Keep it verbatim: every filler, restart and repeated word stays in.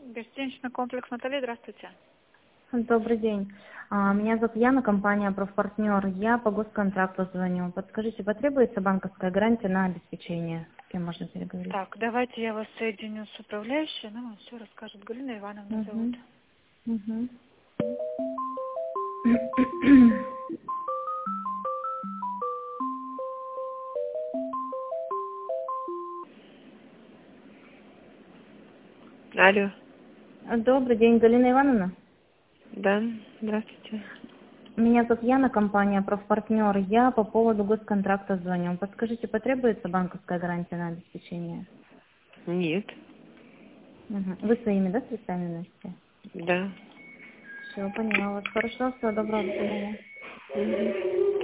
Гостиничный комплекс Наталья, здравствуйте. Добрый день. А, Меня зовут Яна, компания «Профпартнер». Я по госконтракту звоню. Подскажите, потребуется банковская гарантия на обеспечение? С кем можно переговорить? Так, давайте я вас соединю с управляющей, она вам все расскажет. Галина Ивановна зовут. Угу. Угу. Алло, Добрый день, Галина Ивановна. да, здравствуйте. Меня зовут Яна, компания «Профпартнер». Я по поводу госконтракта звоню. Подскажите, потребуется банковская гарантия на обеспечение? Нет, Угу. Вы своими, да, средствами носите? да. Все, поняла вас. Хорошо, всего доброго, до свидания. Мгм.